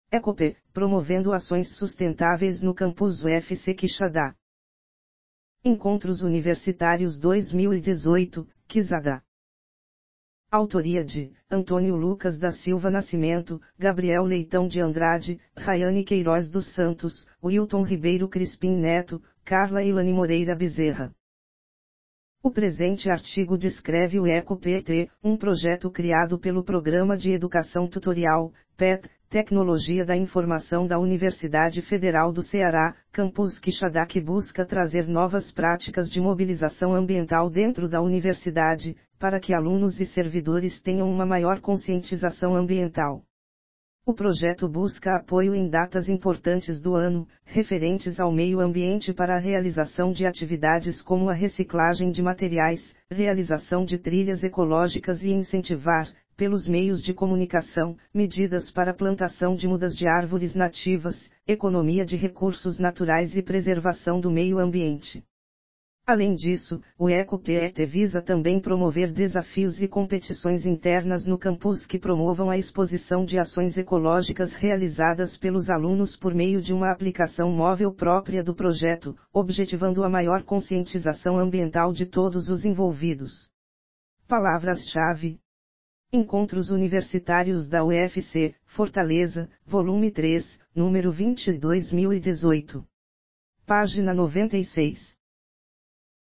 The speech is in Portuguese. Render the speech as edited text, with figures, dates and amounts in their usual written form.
EcoP, promovendo ações sustentáveis no campus UFC Quixadá. Encontros Universitários 2018, Quixadá. Autoria de Antônio Lucas da Silva Nascimento, Gabriel Leitão de Andrade, Rayane Queiroz dos Santos, Wilton Ribeiro Crispim Neto, Carla Ilane Moreira Bezerra. O presente artigo descreve o EcoPET, um projeto criado pelo Programa de Educação Tutorial, PET, Tecnologia da Informação da Universidade Federal do Ceará, Campus Quixadá, que busca trazer novas práticas de mobilização ambiental dentro da universidade, para que alunos e servidores tenham uma maior conscientização ambiental. O projeto busca apoio em datas importantes do ano, referentes ao meio ambiente para a realização de atividades como a reciclagem de materiais, realização de trilhas ecológicas e incentivar, pelos meios de comunicação, medidas para a plantação de mudas de árvores nativas, economia de recursos naturais e preservação do meio ambiente. Além disso, o EcoPET visa também promover desafios e competições internas no campus que promovam a exposição de ações ecológicas realizadas pelos alunos por meio de uma aplicação móvel própria do projeto, objetivando a maior conscientização ambiental de todos os envolvidos. Palavras-chave: Encontros Universitários da UFC, Fortaleza, volume 3, número 20/2018. Página 96.